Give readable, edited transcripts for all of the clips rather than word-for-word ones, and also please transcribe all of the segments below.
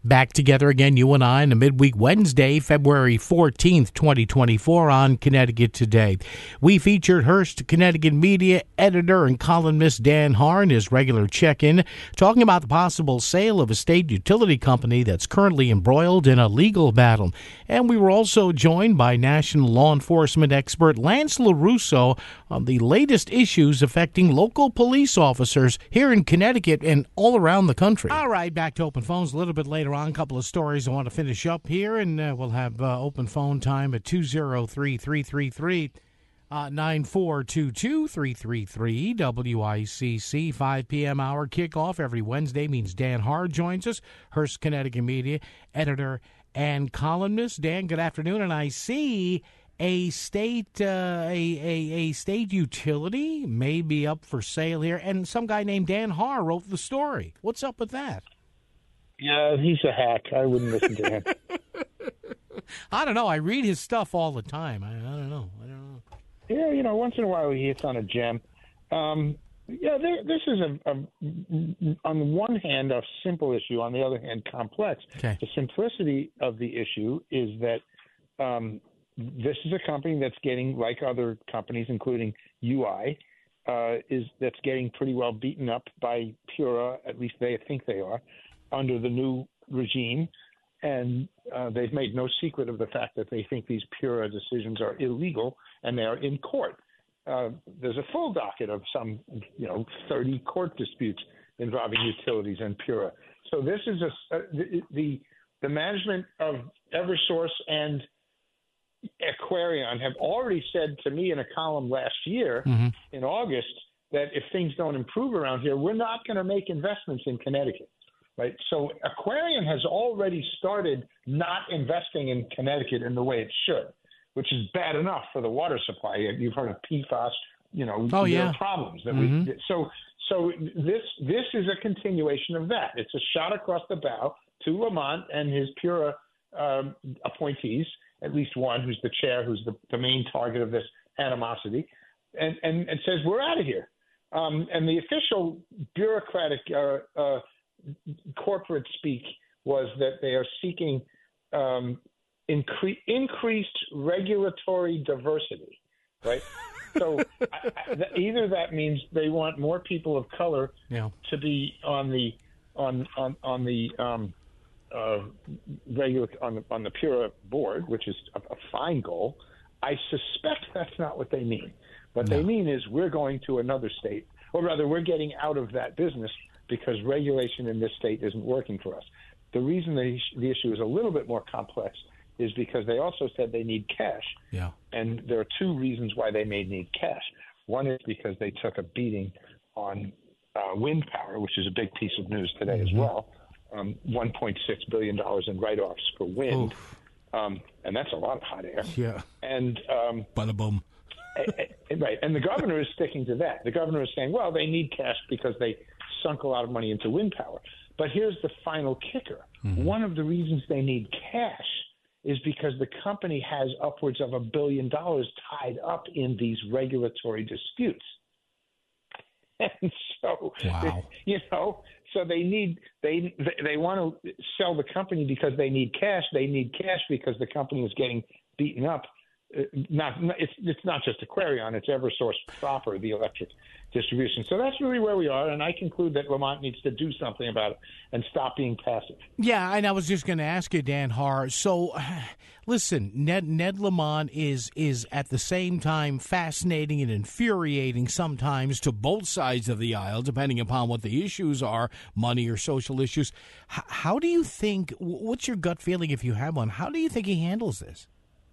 Back together again, you and I, on a midweek Wednesday, February 14th, 2024, on Connecticut Today. We featured Hearst, Connecticut media editor and columnist Dan Haar in his regular check-in, talking about the possible sale of a state utility company that's currently embroiled in a legal battle. And we were also joined by national law enforcement expert Lance LaRusso on the latest issues affecting local police officers here in Connecticut and all around the country. All right, back to open phones a little bit later on. A couple of stories I want to finish up here, and we'll have open phone time at 203-333 9422-333 WICC 5 p.m. hour kickoff every Wednesday means Dan Haar joins us, Hearst, Connecticut media editor and columnist. Dan, good afternoon, and I see a state a state utility may be up for sale here, and some guy named Dan Haar wrote the story. What's up with that? Yeah, he's a hack. I wouldn't listen to him. I don't know. I read his stuff all the time. I don't know. Yeah, once in a while he hits on a gem. This is on the one hand a simple issue, on the other hand complex. Okay. The simplicity of the issue is that this is a company that's getting, like other companies, including UI, that's getting pretty well beaten up by Pura. At least they think they are, under the new regime. And they've made no secret of the fact that they think these Pura decisions are illegal, and they are in court. There's a full docket of some, 30 court disputes involving utilities and Pura. So this is the management of Eversource and Aquarion have already said to me in a column last year in August that if things don't improve around here, we're not going to make investments in Connecticut. Right. So Aquarion has already started not investing in Connecticut in the way it should, which is bad enough for the water supply. You've heard of PFAS, there are problems that so this is a continuation of that. It's a shot across the bow to Lamont and his Pura appointees, at least one who's the chair, who's the main target of this animosity, and says, we're out of here. And the official bureaucratic corporate speak was that they are seeking increased regulatory diversity, right? So either that means they want more people of color to be on the Pura board, which is a fine goal. I suspect that's not what they mean. What they mean is we're going to another state, or rather we're getting out of that business because regulation in this state isn't working for us. The reason the issue is a little bit more complex is because they also said they need cash. Yeah. And there are two reasons why they may need cash. One is because they took a beating on wind power, which is a big piece of news today as well. $1.6 billion in write-offs for wind. And that's a lot of hot air. Yeah. And bada boom. Right. And the governor is sticking to that. The governor is saying, well, they need cash because they sunk a lot of money into wind power. But here's the final kicker. One of the reasons they need cash is because the company has upwards of $1 billion tied up in these regulatory disputes. And so, so they want to sell the company because they need cash. They need cash because the company is getting beaten up. It's not just Aquarion, it's Eversource proper, the electric distribution. So that's really where we are, and I conclude that Lamont needs to do something about it and stop being passive. Yeah, and I was just going to ask you, Dan Haar. So, listen, Ned Lamont is at the same time fascinating and infuriating sometimes to both sides of the aisle, depending upon what the issues are, money or social issues. How do you think? What's your gut feeling, if you have one? How do you think he handles this?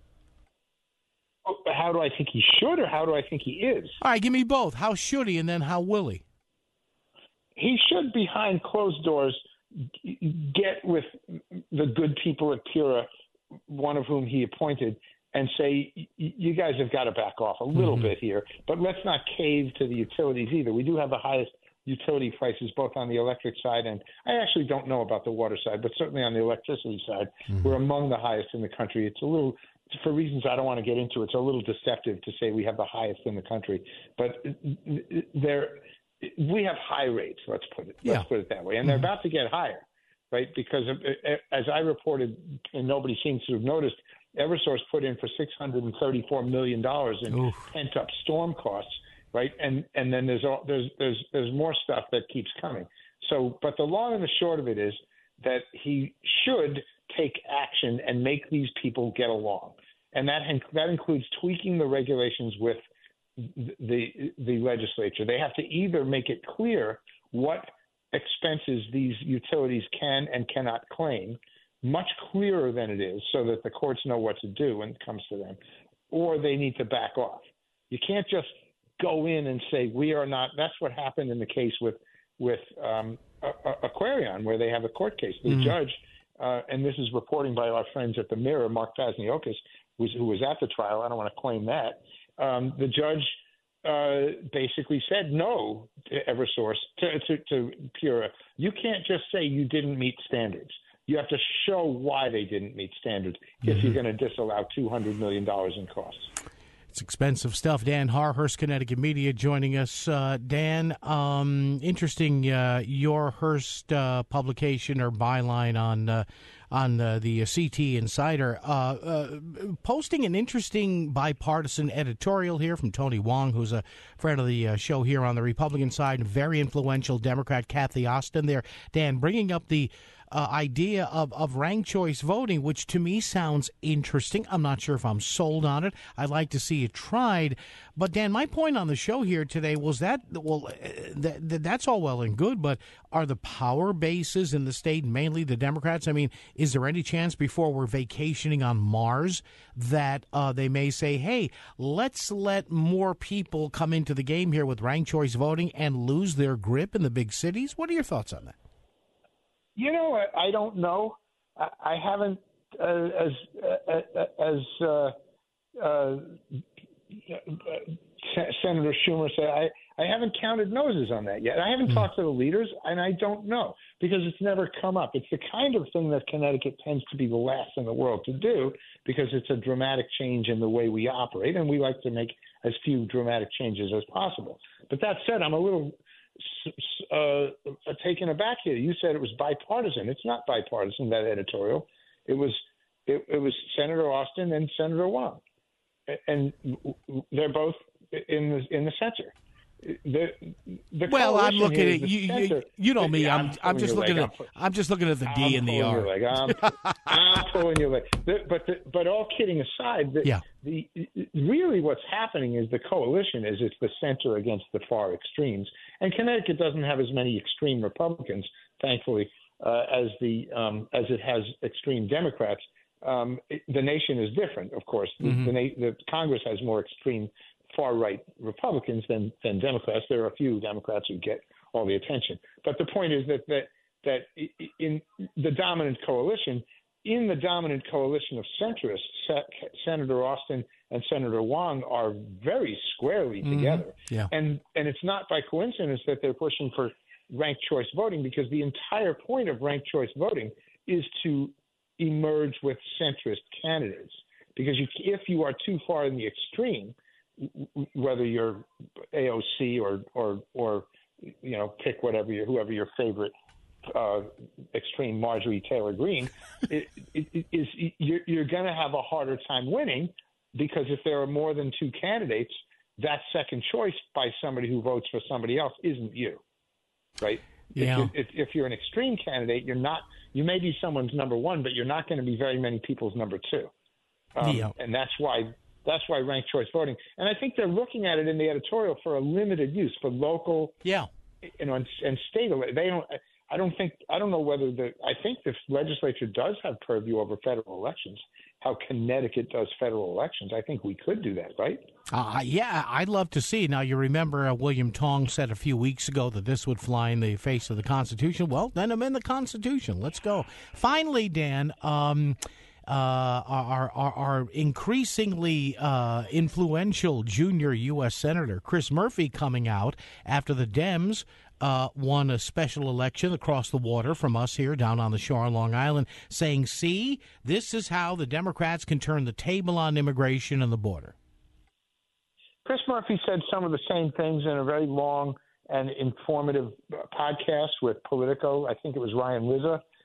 How do I think he should, or how do I think he is? All right, give me both. How should he, and then how will he? He should, behind closed doors, get with the good people at Pura, one of whom he appointed, and say, you guys have got to back off a little bit here, but let's not cave to the utilities either. We do have the highest utility prices, both on the electric side, and I actually don't know about the water side, but certainly on the electricity side, we're among the highest in the country. It's a little, for reasons I don't want to get into, it's a little deceptive to say we have the highest in the country, but we have high rates. Let's put it that way, and they're about to get higher. right? Because as I reported, and nobody seems to have noticed, Eversource put in for $634 million in pent-up storm costs, right? And then there's more stuff that keeps coming. So, but the long and the short of it is that he should take action and make these people get along, and that includes tweaking the regulations with the legislature. They have to either make it clear what expenses these utilities can and cannot claim, much clearer than it is, so that the courts know what to do when it comes to them, or they need to back off. You can't just go in and say we are not. That's what happened in the case with Aquarion, where they have a court case. The judge, and this is reporting by our friends at the Mirror, Mark Pazniokis, who was at the trial. I don't want to claim that. The judge basically said no to Eversource, to Pura. You can't just say you didn't meet standards. You have to show why they didn't meet standards if you're going to disallow $200 million in costs. It's expensive stuff. Dan Haar, Hearst Connecticut Media, joining us. Dan, interesting your Hearst publication or byline on the CT Insider, posting an interesting bipartisan editorial here from Tony Wong, who's a friend of the show here on the Republican side, very influential Democrat, Kathy Austin there. Dan, bringing up the idea of ranked choice voting, which to me sounds interesting. I'm not sure if I'm sold on it. I'd like to see it tried. But, Dan, my point on the show here today was that, well, that's all well and good, but are the power bases in the state mainly the Democrats? I mean, is there any chance before we're vacationing on Mars that they may say, hey, let's let more people come into the game here with ranked choice voting and lose their grip in the big cities? What are your thoughts on that? You know, I don't know. I haven't, Senator Schumer said, I haven't counted noses on that yet. I haven't talked to the leaders, and I don't know because it's never come up. It's the kind of thing that Connecticut tends to be the last in the world to do because it's a dramatic change in the way we operate, and we like to make as few dramatic changes as possible. But that said, I'm a little taken aback here. You said it was bipartisan. It's not bipartisan, that editorial. It was Senator Austin and Senator Wong, and they're both in the center. Well, I'm looking at you know me. I'm just looking at the D and the R. I'm pulling your leg. But all kidding aside, really what's happening is the coalition it's the center against the far extremes, and Connecticut doesn't have as many extreme Republicans, thankfully, as it has extreme Democrats. The nation is different, of course. The Congress has more extreme far-right Republicans than Democrats. There are a few Democrats who get all the attention. But the point is that in the dominant coalition, of centrists, Senator Austin and Senator Wong are very squarely together. Yeah. And it's not by coincidence that they're pushing for ranked choice voting, because the entire point of ranked choice voting is to emerge with centrist candidates. Because if you are too far in the extreme, whether you're AOC or pick whoever your favorite extreme Marjorie Taylor Greene, you're going to have a harder time winning, because if there are more than two candidates, that second choice by somebody who votes for somebody else isn't you, right? Yeah. If you're an extreme candidate, you're not. You may be someone's number one, but you're not going to be very many people's number two. And that's why ranked choice voting. And I think they're looking at it in the editorial for a limited use, for local, and state. They don't. I don't know whether I think the legislature does have purview over federal elections. How Connecticut does federal elections. I think we could do that, right? I'd love to see. Now, you remember William Tong said a few weeks ago that this would fly in the face of the Constitution. Well, then I'm in the Constitution. Let's go. Finally, Dan, our increasingly influential junior U.S. Senator Chris Murphy coming out after the Dems won a special election across the water from us here down on the shore on Long Island, saying, see, this is how the Democrats can turn the table on immigration and the border. Chris Murphy said some of the same things in a very long and informative podcast with Politico. I think it was Ryan Rizza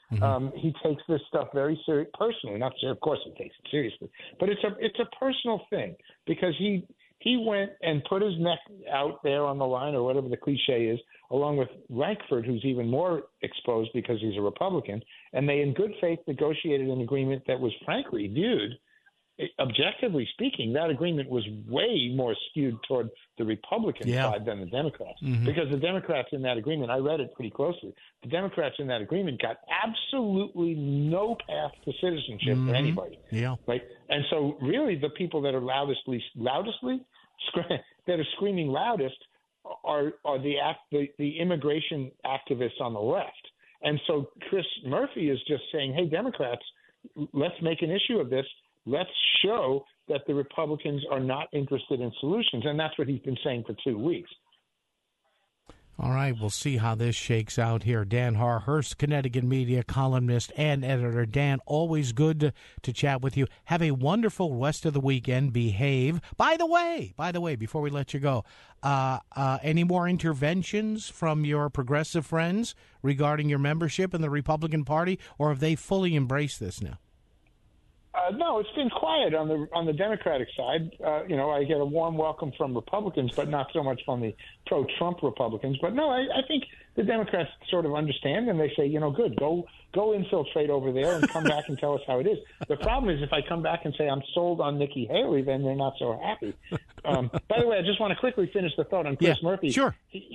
He takes this stuff very personally. Not of course he takes it seriously, but it's a personal thing because he went and put his neck out there on the line, or whatever the cliche is, along with Lankford, who's even more exposed because he's a Republican, and they in good faith negotiated an agreement that was frankly viewed, objectively speaking, that agreement was way more skewed toward the Republican side than the Democrats. Because the Democrats in that agreement, I read it pretty closely, the Democrats in that agreement got absolutely no path to citizenship for anybody. Yeah. Right? And so really the people that are loudestly that are screaming loudest are the immigration activists on the left. And so Chris Murphy is just saying, hey, Democrats, let's make an issue of this. Let's show that the Republicans are not interested in solutions. And that's what he's been saying for 2 weeks. All right, we'll see how this shakes out here. Dan Haar, Hearst, Connecticut media columnist and editor. Dan, always good to chat with you. Have a wonderful rest of the weekend. Behave. By the way, before we let you go, any more interventions from your progressive friends regarding your membership in the Republican Party, or have they fully embraced this now? No, it's been quiet on the Democratic side. I get a warm welcome from Republicans, but not so much from the pro-Trump Republicans. But no, I think the Democrats sort of understand, and they say, good, go infiltrate over there and come back and tell us how it is. The problem is if I come back and say I'm sold on Nikki Haley, then they're not so happy. By the way, I just want to quickly finish the thought on Chris Murphy. Sure.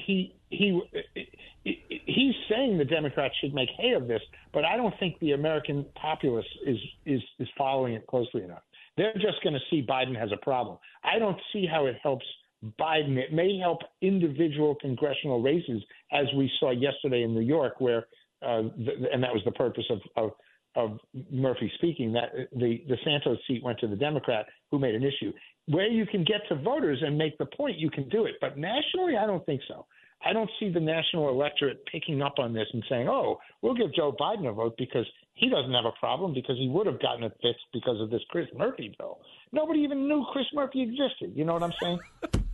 He's saying the Democrats should make hay of this, but I don't think the American populace is following it closely enough. They're just going to see Biden has a problem. I don't see how it helps Biden. It may help individual congressional races, as we saw yesterday in New York, where and that was the purpose of Murphy speaking, that the Santos seat went to the Democrat who made an issue. Where you can get to voters and make the point, you can do it. But nationally, I don't think so. I don't see the national electorate picking up on this and saying, oh, we'll give Joe Biden a vote because he doesn't have a problem, because he would have gotten it fixed because of this Chris Murphy bill. Nobody even knew Chris Murphy existed. You know what I'm saying?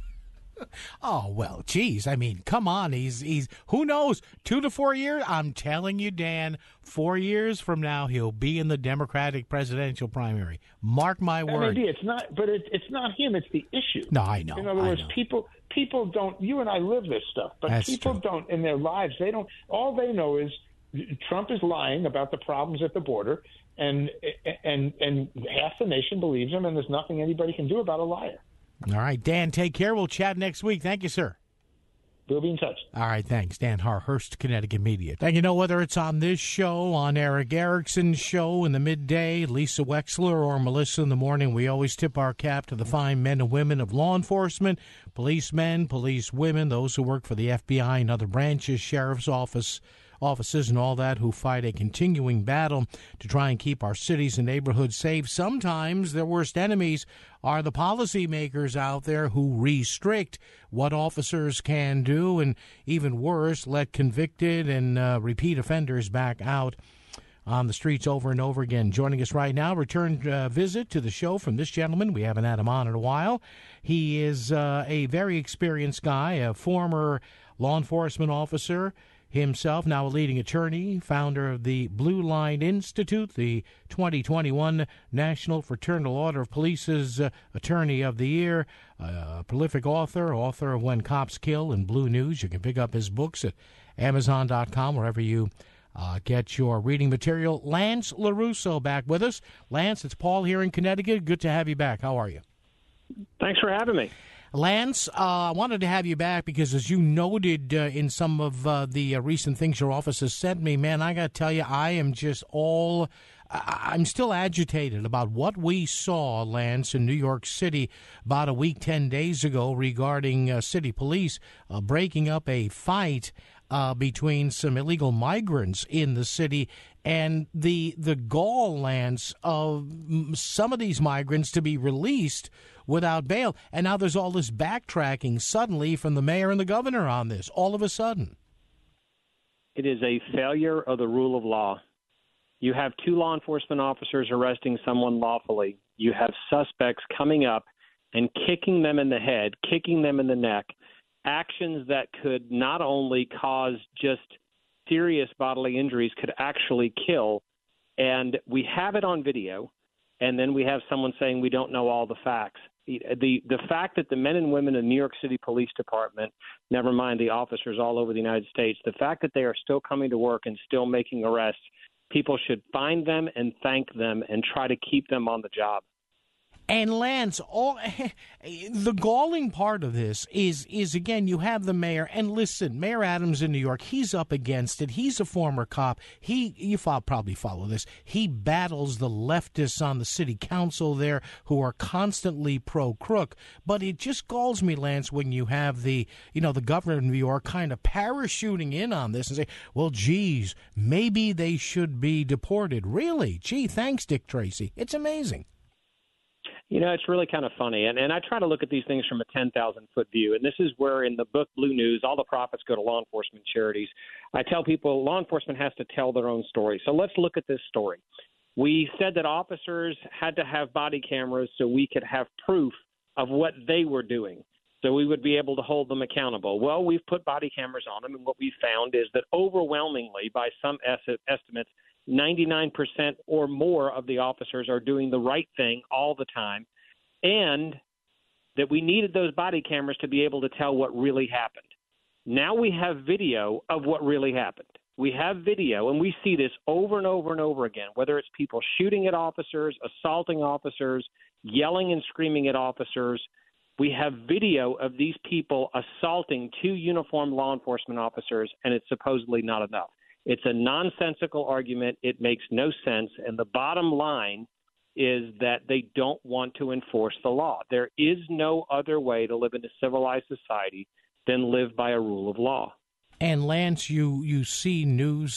Oh, well, geez. I mean, come on. He's who knows, 2 to 4 years? I'm telling you, Dan, 4 years from now, he'll be in the Democratic presidential primary. Mark my word. Maybe it's not, but it's not him. It's the issue. No, I know. In other words, people don't, you and I live this stuff, but That's people true. don't in their lives. They don't, all they know is Trump is lying about the problems at the border, and half the nation believes him, and there's nothing anybody can do about a liar. All right, Dan, take care. We'll chat next week. Thank you, sir. We'll be in touch. All right, thanks. Dan Haar, Hearst, Connecticut Media. And whether it's on this show, on Eric Erickson's show in the midday, Lisa Wexler, or Melissa in the morning, we always tip our cap to the fine men and women of law enforcement, policemen, policewomen, those who work for the FBI and other branches, sheriff's offices and all that, who fight a continuing battle to try and keep our cities and neighborhoods safe. Sometimes their worst enemies are the policymakers out there who restrict what officers can do, and even worse, let convicted and repeat offenders back out on the streets over and over again. Joining us right now, return visit to the show from this gentleman. We haven't had him on in a while. He is a very experienced guy, a former law enforcement officer himself, now a leading attorney, founder of the Blue Line Institute, the 2021 National Fraternal Order of Police's Attorney of the Year, prolific author of When Cops Kill and Blue News. You can pick up his books at Amazon.com, wherever you get your reading material. Lance LaRusso back with us. Lance, it's Paul here in Connecticut. Good to have you back. How are you? Thanks for having me. Lance, I wanted to have you back because, as you noted in some of the recent things your office has sent me, man, I got to tell you, I'm still agitated about what we saw, Lance, in New York City about a week, 10 days ago regarding city police breaking up a fight between some illegal migrants in the city, and the gall, Lance, of some of these migrants to be released without bail. And now there's all this backtracking suddenly from the mayor and the governor on this, all of a sudden. It is a failure of the rule of law. You have 2 law enforcement officers arresting someone lawfully. You have suspects coming up and kicking them in the head, kicking them in the neck, actions that could not only cause just serious bodily injuries could actually kill. And we have it on video, and then we have someone saying we don't know all the facts. The fact that the men and women in the New York City Police Department, never mind the officers all over the United States, the fact that they are still coming to work and still making arrests, people should find them and thank them and try to keep them on the job. And Lance, the galling part of this is again, you have the mayor, and listen, Mayor Adams in New York, he's up against it. He's a former cop. You probably follow this. He battles the leftists on the city council there who are constantly pro-crook. But it just galls me, Lance, when you have the governor of New York kind of parachuting in on this and say, well, geez, maybe they should be deported. Really? Gee, thanks, Dick Tracy. It's amazing. It's really kind of funny. And I try to look at these things from a 10,000-foot view. And this is where in the book Blue News, all the profits go to law enforcement charities. I tell people law enforcement has to tell their own story. So let's look at this story. We said that officers had to have body cameras so we could have proof of what they were doing, so we would be able to hold them accountable. Well, we've put body cameras on them, and what we found is that overwhelmingly, by some estimates, 99% or more of the officers are doing the right thing all the time, and that we needed those body cameras to be able to tell what really happened. Now we have video of what really happened. We have video, and we see this over and over and over again, whether it's people shooting at officers, assaulting officers, yelling and screaming at officers. We have video of these people assaulting two uniformed law enforcement officers, and it's supposedly not enough. It's a nonsensical argument. It makes no sense. And the bottom line is that they don't want to enforce the law. There is no other way to live in a civilized society than live by a rule of law. And Lance, you see news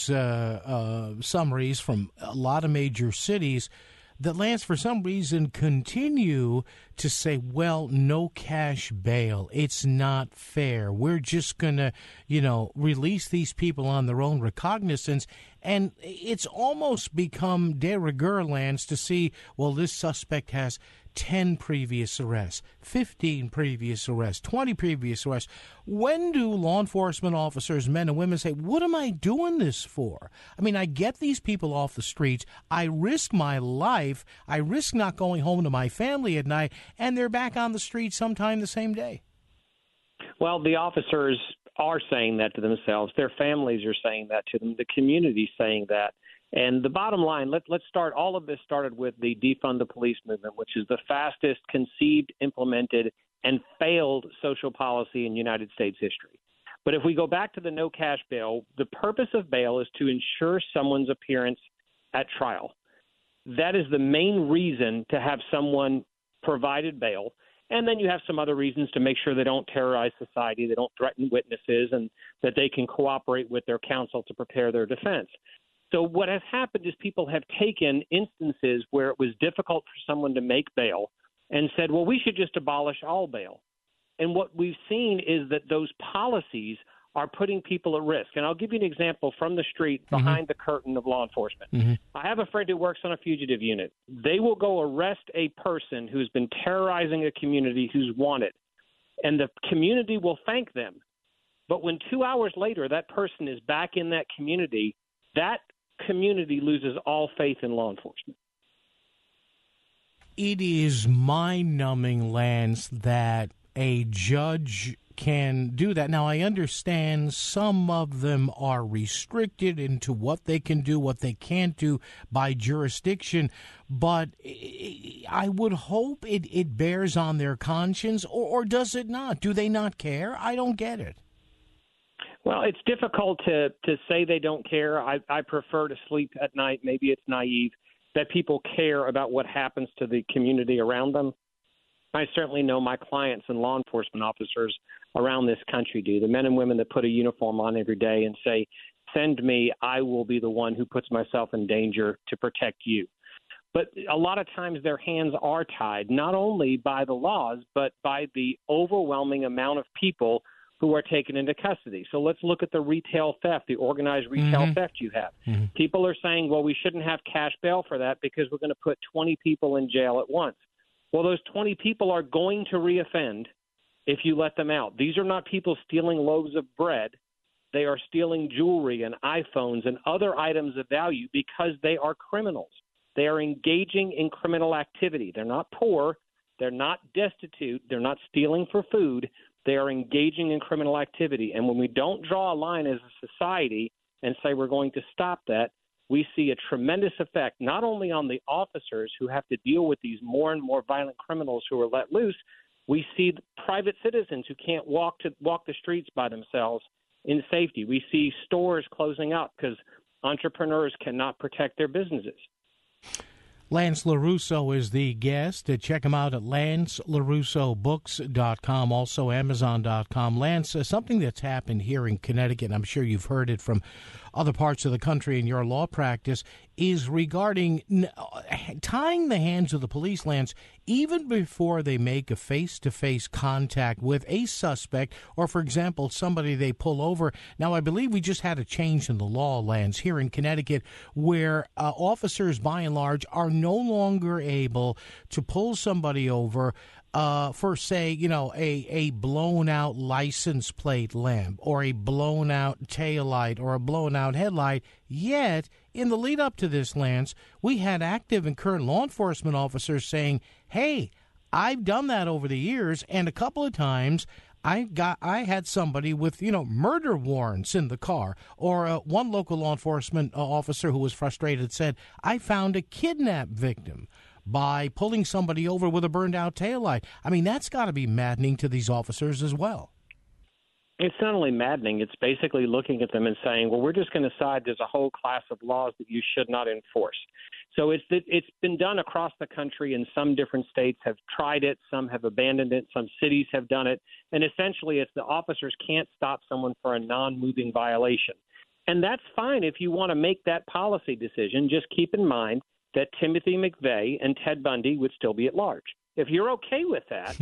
summaries from a lot of major cities that, Lance, for some reason continue to say, well, no cash bail. It's not fair. We're just going to, release these people on their own recognizance. And it's almost become de rigueur, Lance, to see, well, this suspect has 10 previous arrests, 15 previous arrests, 20 previous arrests. When do law enforcement officers, men and women, say, what am I doing this for? I mean, I get these people off the streets. I risk my life. I risk not going home to my family at night, and they're back on the street sometime the same day. Well, the officers are saying that to themselves. Their families are saying that to them. The community's saying that. And the bottom line, let's start. All of this started with the defund the police movement, which is the fastest conceived, implemented, and failed social policy in United States history. But if we go back to the no cash bail, the purpose of bail is to ensure someone's appearance at trial. That is the main reason to have someone provided bail. And then you have some other reasons to make sure they don't terrorize society, they don't threaten witnesses, and that they can cooperate with their counsel to prepare their defense. So what has happened is people have taken instances where it was difficult for someone to make bail and said, well, we should just abolish all bail. And what we've seen is that those policies are putting people at risk. And I'll give you an example from the street behind the curtain of law enforcement. I have a friend who works on a fugitive unit. They will go arrest a person who's been terrorizing a community who's wanted, and the community will thank them. But when 2 hours later that person is back in that community community loses all faith in law enforcement. It is mind-numbing, Lance, that a judge can do that. Now, I understand some of them are restricted into what they can do, what they can't do by jurisdiction, but I would hope it bears on their conscience, or does it not? Do they not care? I don't get it. Well, it's difficult to say they don't care. I prefer to sleep at night. Maybe it's naive that people care about what happens to the community around them. I certainly know my clients and law enforcement officers around this country do. The men and women that put a uniform on every day and say, send me, I will be the one who puts myself in danger to protect you. But a lot of times their hands are tied, not only by the laws, but by the overwhelming amount of people who are taken into custody. So let's look at the retail theft, the organized retail theft you have. People are saying, well, we shouldn't have cash bail for that because we're going to put 20 people in jail at once. Well, those 20 people are going to reoffend if you let them out. These are not people stealing loaves of bread. They are stealing jewelry and iPhones and other items of value because they are criminals. They are engaging in criminal activity. They're not poor. They're not destitute. They're not stealing for food. They are engaging in criminal activity. And when we don't draw a line as a society and say we're going to stop that, we see a tremendous effect not only on the officers who have to deal with these more and more violent criminals who are let loose. We see private citizens who can't walk the streets by themselves in safety. We see stores closing up because entrepreneurs cannot protect their businesses. Lance LaRusso is the guest. Check him out at LanceLarussoBooks.com, also Amazon.com. Lance, something that's happened here in Connecticut, and I'm sure you've heard it from other parts of the country in your law practice, is regarding tying the hands of the police, Lance, even before they make a face-to-face contact with a suspect or, for example, somebody they pull over. Now, I believe we just had a change in the law, Lance, here in Connecticut, where officers, by and large, are no longer able to pull somebody over for, say, a blown-out license plate lamp or a blown-out taillight or a blown-out headlight. Yet, in the lead-up to this, Lance, we had active and current law enforcement officers saying, hey, I've done that over the years, and a couple of times I had somebody with, murder warrants in the car. Or one local law enforcement officer who was frustrated said, I found a kidnap victim by pulling somebody over with a burned-out taillight. I mean, that's got to be maddening to these officers as well. It's not only maddening, it's basically looking at them and saying, well, we're just going to decide there's a whole class of laws that you should not enforce. So it's been done across the country, and some different states have tried it, some have abandoned it, some cities have done it, and essentially it's the officers can't stop someone for a non-moving violation. And that's fine if you want to make that policy decision. Just keep in mind that Timothy McVeigh and Ted Bundy would still be at large. If you're okay with that,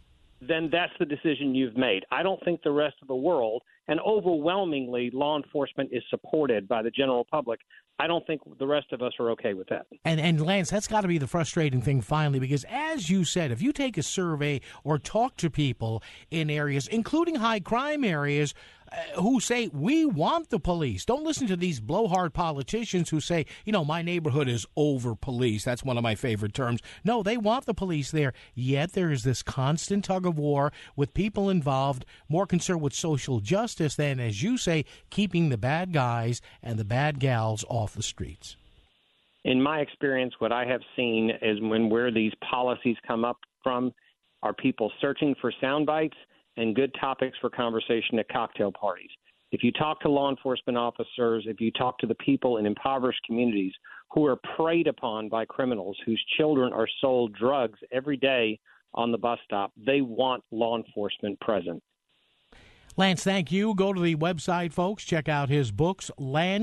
then that's the decision you've made. I don't think the rest of the world, and overwhelmingly law enforcement is supported by the general public, I don't think the rest of us are okay with that. And Lance, that's got to be the frustrating thing finally, because as you said, if you take a survey or talk to people in areas, including high crime areas, who say, we want the police. Don't listen to these blowhard politicians who say, my neighborhood is over-policed. That's one of my favorite terms. No, they want the police there. Yet there is this constant tug of war with people involved, more concerned with social justice than, as you say, keeping the bad guys and the bad gals off the streets. In my experience, what I have seen is where these policies come up from are people searching for sound bites and good topics for conversation at cocktail parties. If you talk to law enforcement officers, if you talk to the people in impoverished communities who are preyed upon by criminals, whose children are sold drugs every day on the bus stop, they want law enforcement present. Lance, thank you. Go to the website, folks. Check out his books,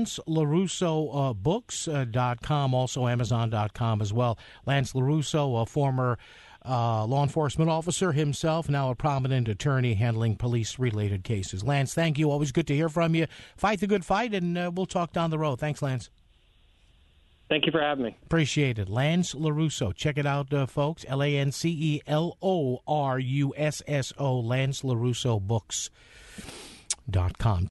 LanceLarussoBooks.com, also Amazon.com as well. Lance LaRusso, a former law enforcement officer himself, now a prominent attorney handling police-related cases. Lance, thank you. Always good to hear from you. Fight the good fight, and we'll talk down the road. Thanks, Lance. Thank you for having me. Appreciate it. Lance LaRusso. Check it out, folks. LanceLarusso, LanceLarussoBooks.com.